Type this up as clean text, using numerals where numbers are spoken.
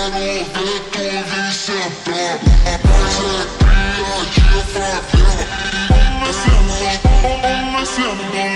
quero ver tu vir sentar. A paz é cria de favela. Vamos descendo,